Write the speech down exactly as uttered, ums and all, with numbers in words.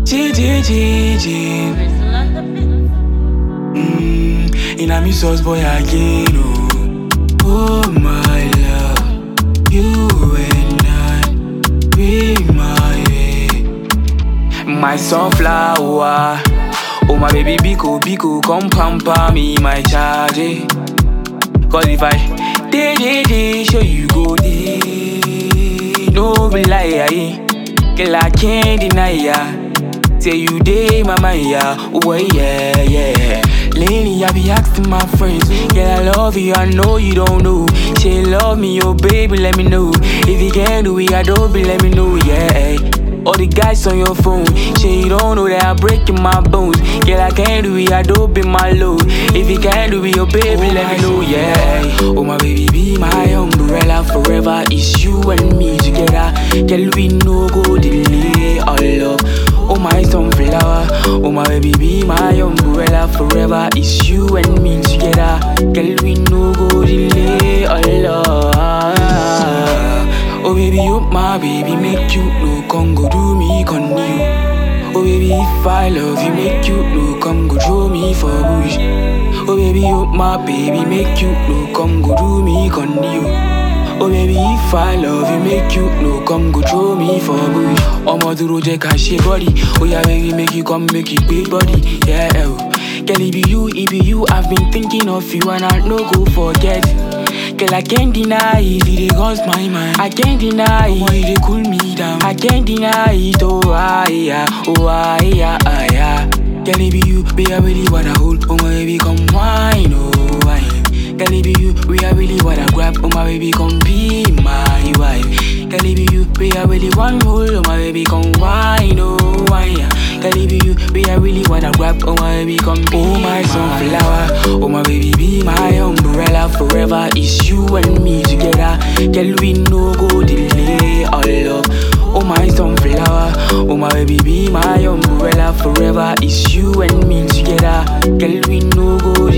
G G G G. Mmm, in a me sauce boy again, oh. Oh my love, you and I, be my way. My sunflower, oh my baby Biko Biko, come pamper me, my charge. eh. Cause if I day day day show you go day, no be lie, eh. Girl I can't deny ya. Say you day my mind, yeah, oh yeah, yeah. Lately I be asking my friends, girl I love you, I know you don't know. She love me, oh baby, let me know. If you can't do it, I don't be, let me know, yeah. All the guys on your phone, she you don't know that I'm breaking my bones. Girl I can't do it, I don't be my load. If you can't do it, oh baby, let me know, yeah. Oh my baby, be my umbrella forever. It's you and me together. Girl we no go delay our love. Oh my sunflower, oh my baby, be my umbrella forever. It's you and me together. Girl, we no go delay our love. Oh baby, you my baby, make you no come go do me con you. Oh baby, if I love you, make you no come go throw me for bush. Oh baby, you my baby, make you no come go do me con you. Oh baby, if I love you, make you no come go throw me for bush. Omo duro je ka she body. Oh yeah, baby, make you come make it big body. Yeah, oh. Girl, it be you, it be you. I've been thinking of you and I no go forget. Girl, I can't deny it, it cross my mind. I can't deny it, oh, it cool me down. I can't deny it, oh ah yeah, oh ah yeah, ah yeah. Girl, it be you, be I really wanna hold. Oh my baby, come wine, oh wine. Girl, it be you, we are really wanna grab. Oh my baby, come be my wife. Girl, it be you, we are really one hold. Oh my baby, come wine, oh wine. Girl, it be you, we are really wanna grab. Oh my baby, come be oh my sunflower. Oh my baby, be my umbrella forever. It's you and me together. Girl, we no go delay our love. Oh my sunflower, oh my baby, be my umbrella forever. It's you and me together. Girl, we no go